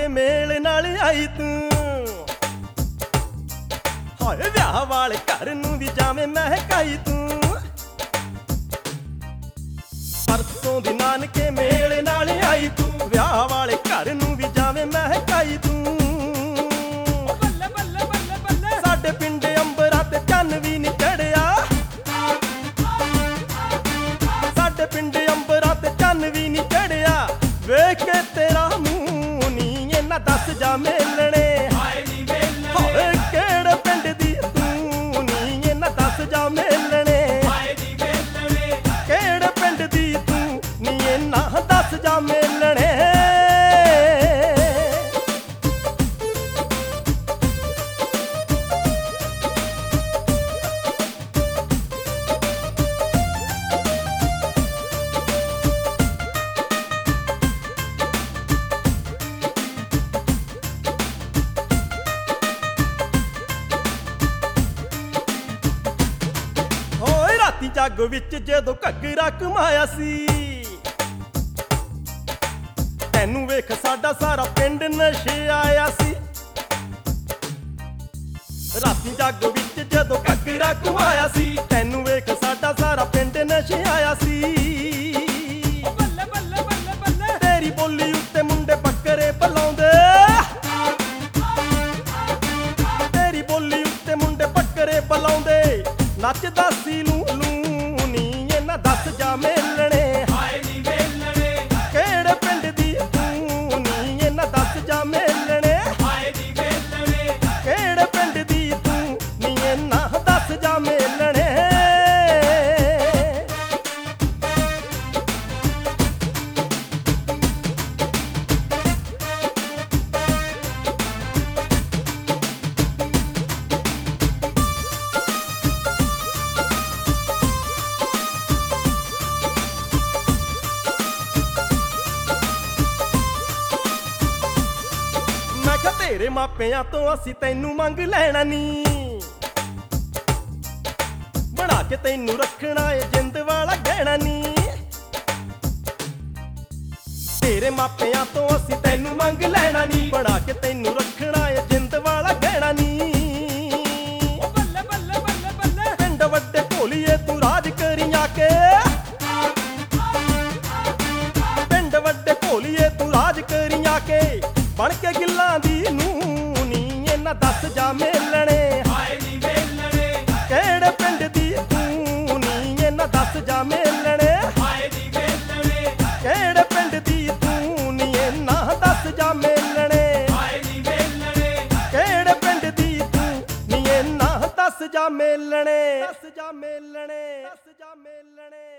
नानके mail नाल आई तू हाय विआह वाले घर नूं भी जावें महकाई तू परसों दी नानके मेल नाल आई तू विआह वाले घर नूं भी जावें महकाई तू साडे पिंड अंबरां ते चन्न भी नहीं चढ़िया साडे पिंड अंबरां ते चन्न भी नहीं चढ़िया वेख के तेरा मूंह नी इन्ना दस जा मेलणे होए केड़े पिंड दी तू नी इन्ना दस जा मेलणे केड़े पिंड दी तू नी इन्ना दस जा मेलणे राती जागो विच जदों घग्गरा घुमाया सी तैनू वेख साडा सारा पिंड नशे आया सी राती जागो विच जदों घग्गरा घुमाया सी तैनू वेख साडा सारा पिंड नशे आया सी तेरी बोली उत्ते मुंडे बकरे बलाउंदे तेरी बोली उत्ते मुंडे बकरे बलाउंदे नचदा सी लू लू नी इन्ना दस जा मेलणे केड़े पिंड दी तू नी इन्ना दस जा मेलणे केड़े पिंड दी तू नी इन्ना दस जा मेलणे तेरे मापियां तो असी तैनू मंग लैना नी बना के तैनू रखना है जिंद वाला गहना नी तेरे मापियां तो असी तैनू मंग लैना नी बना के तैनू रखना है जिंद वाला गहना नी पिंड वड्डे भोलिए तू राज करी आके पिंड वड्डे भोलिए तू राज करी आके बन के गिल्लां दी नूं नी इन्ना दस जा मेलणे केड़े पिंड दी तू नी इन्ना दस जा मेलणे केड़े पिंड दी तू नी इन्ना दस जा मेलणे केड़े पिंड दी तू नी इन्ना दस जा मेलणे दस जा मेलणे दस जा मेलणे